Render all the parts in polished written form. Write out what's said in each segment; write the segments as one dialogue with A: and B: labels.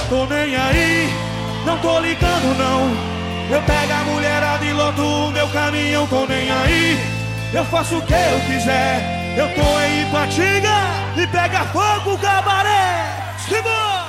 A: Tô nem aí, não tô ligando não. Eu pego a mulherada e loto o meu caminhão. Tô nem aí, eu faço o que eu quiser. Eu tô em Ipatinga e pega fogo o cabaré. Simbora!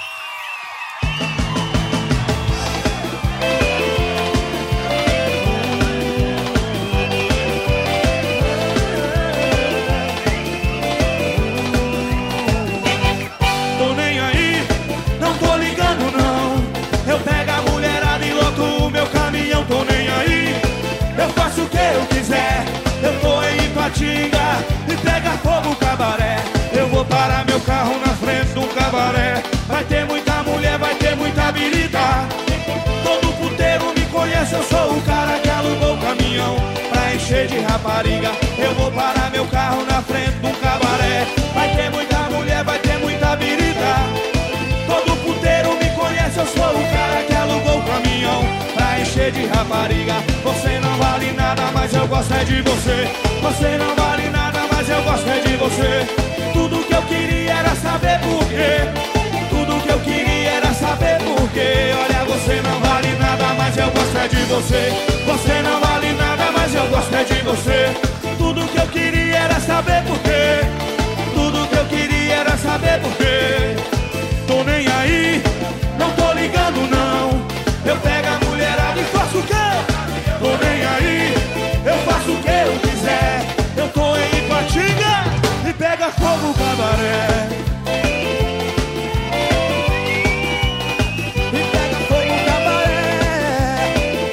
A: Tô nem aí, não tô ligando não. Eu pego a mulherada e loto o meu caminhão. Tô nem aí, eu faço o que eu quiser. Eu tô em Ipatinga e pega fogo o cabaré. Eu vou parar meu carro na frente do cabaré. Vai ter muita mulher, vai ter muita birita. Todo puteiro me conhece, eu sou o cara que alugou o caminhão pra encher de rapariga. Eu vou parar meu carro na frente do cabaré. Vai ter muita mulher, vai ter muita birita. Todo puteiro me conhece, eu sou o cara que alugou o caminhão pra encher de rapariga. Você não vale nada, mas eu gosto é de você. Você não vale nada, mas eu gosto é de você. Tudo que eu queria era saber por quê. Tudo que eu queria era saber por quê. Olha, você não vale nada, mas eu gosto é de você. Você não vale nada, mas eu gosto é de você. Tudo que eu queria era saber por quê. Tudo que eu queria era saber por quê. Tô nem aí, não tô ligando não. Eu pego a mulherada e faço o quê? Tô nem aí, eu faço o que eu quiser. Eu tô em Ipatinga e pega fogo o cabaré. E pega fogo o cabaré.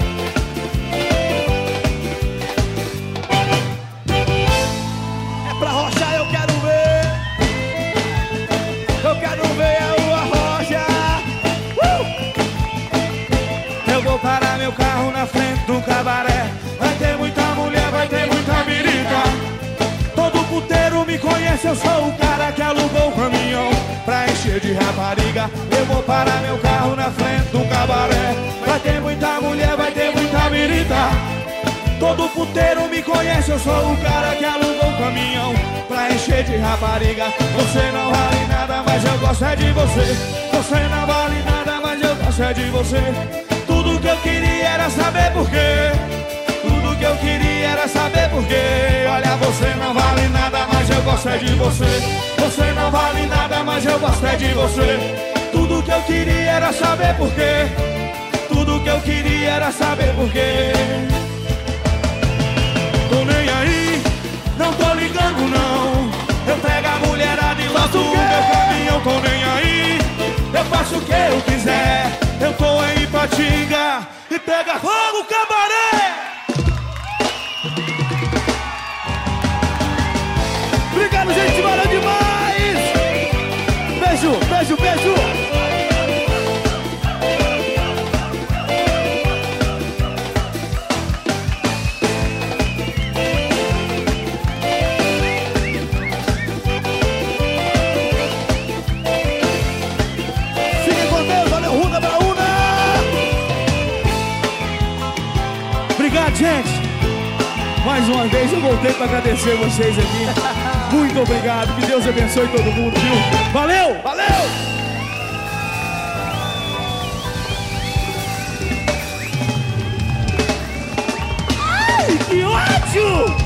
A: É pra rocha, eu quero ver. Eu quero ver a rocha. Eu vou parar meu carro na frente do cabaré. Vai ter muita mulher, vai ter muita birita. Todo puteiro me conhece, eu sou o cara que alugou o caminhão pra encher de rapariga. Eu vou parar meu carro na frente do cabaré. Vai ter muita mulher, vai ter muita birita. Todo puteiro me conhece, eu sou o cara que alugou o caminhão pra encher de rapariga. Você não vale nada, mas eu gosto é de você. Você não vale nada, mas eu gosto é de você. Tudo que eu queria era saber por quê. Tudo que eu queria era saber por quê. Olha, você não vale nada, mas eu gosto é de você. Você não vale nada, mas eu gosto é de você. Tudo que eu queria era saber por quê. Tudo que eu queria era saber por quê. Tô nem aí, não tô ligando não. Eu pego a mulherada e loto o meu caminhão. Tô nem aí, eu faço o que eu quiser. Eu tô em Ipatinga e pega fogo o cabaré. Obrigado, gente, valeu demais. Beijo, beijo, beijo. Fiquem com Deus, valeu, Runa pra Una. Obrigado, gente. Mais uma vez eu voltei para agradecer vocês aqui. Muito obrigado, que Deus abençoe todo mundo, viu? Valeu, valeu! Ai, que ódio!